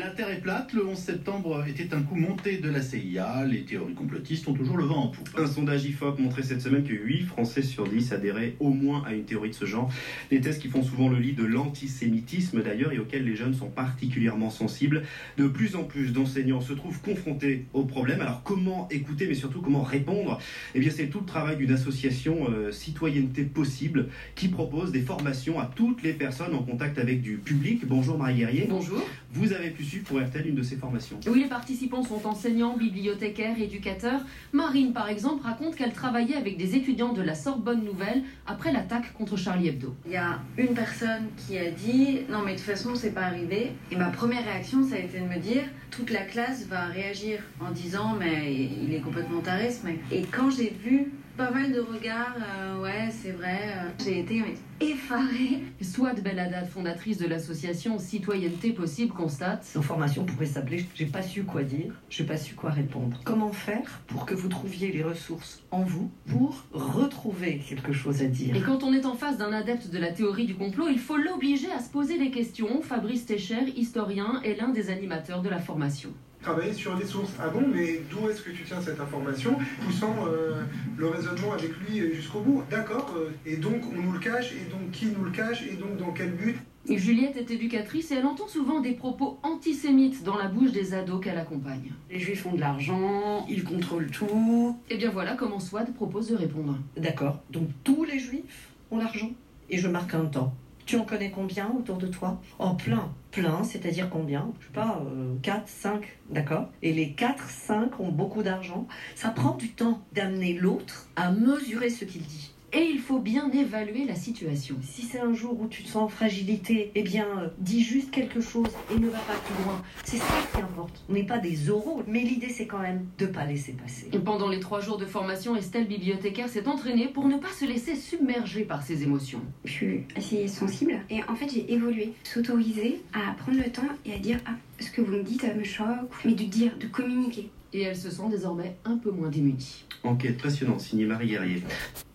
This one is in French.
La Terre est plate, le 11 septembre était un coup monté de la CIA. Les théories complotistes ont toujours le vent en poupe. Un sondage IFOP montrait cette semaine que 8 Français sur 10 adhéraient au moins à une théorie de ce genre. Des tests qui font souvent le lit de l'antisémitisme d'ailleurs et auxquels les jeunes sont particulièrement sensibles. De plus en plus d'enseignants se trouvent confrontés au problème. Alors comment écouter mais surtout comment répondre? Eh bien c'est tout le travail d'une association Citoyenneté Possible qui propose des formations à toutes les personnes en contact avec du public. Bonjour Marie Guerrier. Bonjour. Vous avez pu suivre pour RTL une de ces formations. Oui, les participants sont enseignants, bibliothécaires, éducateurs. Marine, par exemple, raconte qu'elle travaillait avec des étudiants de la Sorbonne Nouvelle après l'attaque contre Charlie Hebdo. Il y a une personne qui a dit « Non mais de toute façon, c'est pas arrivé ». Et ma première réaction, ça a été de me dire « Toute la classe va réagir en disant « Mais il est complètement taré ce mec ». Et quand j'ai vu pas mal de regards, ouais, c'est vrai, j'ai été effarée. Souad Belhaddad, fondatrice de l'association Citoyenneté Possible, constate: nos formations pourraient s'appeler « J'ai pas su quoi dire, j'ai pas su quoi répondre ». Comment faire pour que vous trouviez les ressources en vous pour retrouver quelque chose à dire? Et quand on est en face d'un adepte de la théorie du complot, il faut l'obliger à se poser des questions. Fabrice Técher, historien, est l'un des animateurs de la formation. Travailler sur les sources. Ah bon, mais d'où est-ce que tu tiens cette information? Poussant le raisonnement avec lui jusqu'au bout. D'accord. Et donc on nous le cache, et donc qui nous le cache, et donc dans quel but? Et Juliette est éducatrice et elle entend souvent des propos antisémites dans la bouche des ados qu'elle accompagne. Les juifs ont de l'argent, ils contrôlent tout. Et bien voilà comment Souad propose de répondre. D'accord. Donc tous les juifs ont l'argent. Et je marque un temps. Tu en connais combien autour de toi? Oh, plein. Plein, c'est-à-dire combien? Je sais pas, 4, 5, d'accord? Et les 4, 5 ont beaucoup d'argent. Ça prend du temps d'amener l'autre à mesurer ce qu'il dit. Et il faut bien évaluer la situation. Si c'est un jour où tu te sens en fragilité, eh bien, dis juste quelque chose et ne va pas plus loin. C'est ça qui importe. On n'est pas des oraux, mais l'idée, c'est quand même de ne pas laisser passer. Pendant les 3 jours de formation, Estelle, bibliothécaire, s'est entraînée pour ne pas se laisser submerger par ses émotions. Je suis assez sensible et en fait, j'ai évolué. S'autoriser à prendre le temps et à dire « Ah, ce que vous me dites me choque », mais de dire, de communiquer. Et elle se sent désormais un peu moins démunie. Enquête passionnante signée Marie Guerrier.